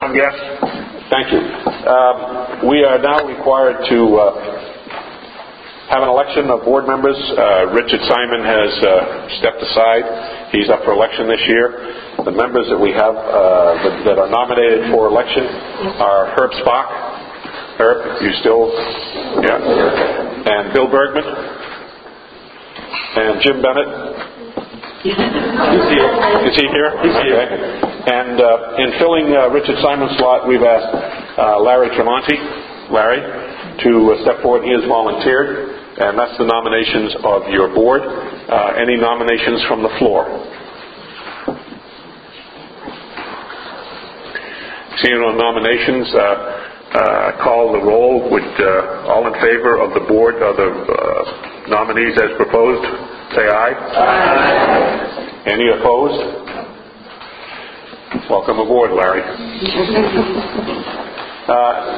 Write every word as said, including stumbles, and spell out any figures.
Yes. Thank you. Um, we are now required to uh, have an election of board members. Uh, Richard Simon has uh, stepped aside. He's up for election this year. The members that we have uh, that, that are nominated for election are Herb Spock. Herb, you still? Yeah. And Bill Bergman. And Jim Bennett. Is he here? He's here. Okay. And uh, in filling uh, Richard Simon's slot, we've asked uh, Larry Tremonti, Larry, to uh, step forward. He has volunteered, and that's the nominations of your board. Uh, any nominations from the floor? Seeing no nominations, uh, uh, call the roll. Would uh, all in favor of the board, of the uh, nominees as proposed, say aye. Aye. Any opposed? Welcome aboard, Larry. Uh,